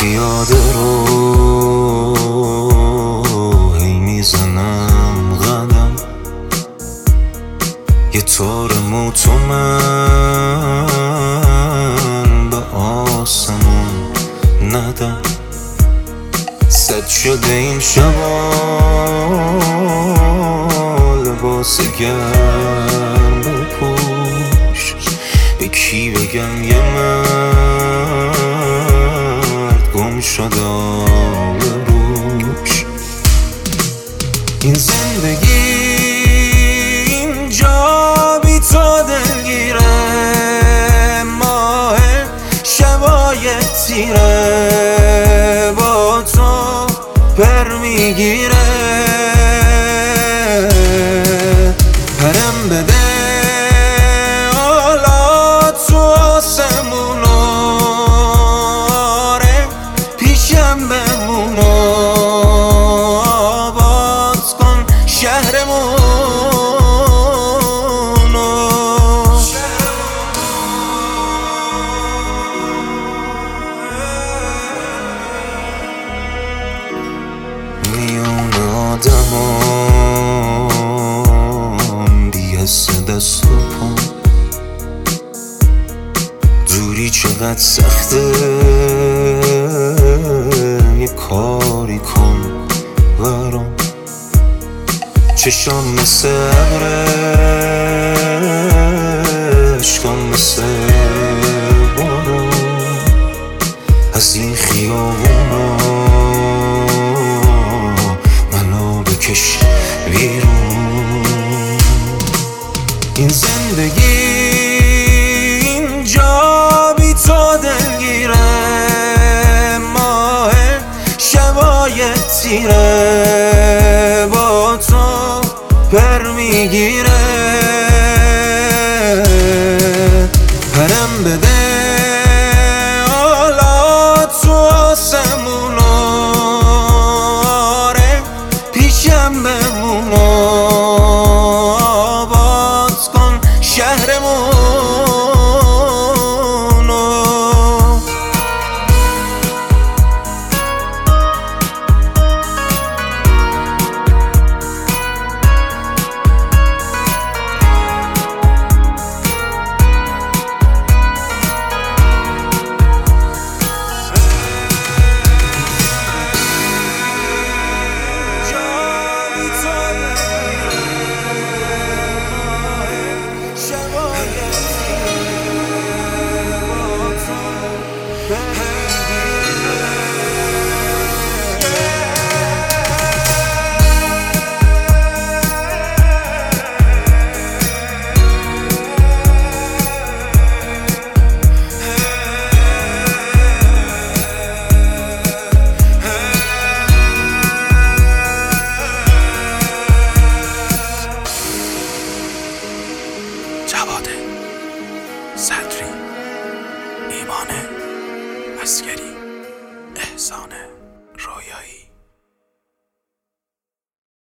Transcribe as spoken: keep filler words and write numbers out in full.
پیاده رو هی میزنم قدم، یه تار موتو من به آسمون ندم. صد شده این شبا لباس گرم بپوش، به کی بگم یه مرد گم شد روش. این زندگی اینجا بی تو دلگیره، ماه شبای تیره با تو پر میگیره. پرم بده حالا تو آسمونو، آره پیشم بمونو، آباد کن شهرمونو. میون آدمان بی‌حس دست و پام، دوری چقدر سخته، یه کاری کن برام. چشام مثل ابره، عشقام مثل بارون، از این خیابونا منو بکش بیرون. این زندگی اینجا بی تو دلگیره، ماه شبای تیره با تو پر میگیره. پرم بده حالا تو آسمونو، آره پیشم بمونو، آباد کن شهرمونو. جواد صدری، ایمان عسکری، احسان رویایی.